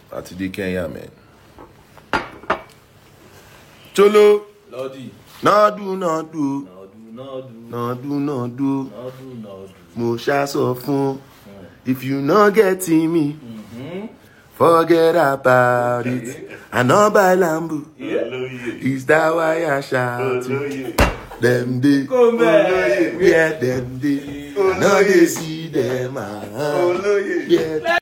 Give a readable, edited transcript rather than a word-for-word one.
àti dé Kenya, man. Cholo. Lordy. Nadu. Mo ṣá sọ fún. If you not getting me, forget about it. I know by Lambo. Is that why I shout? Them day, yeah, them day. Now they see them, yeah.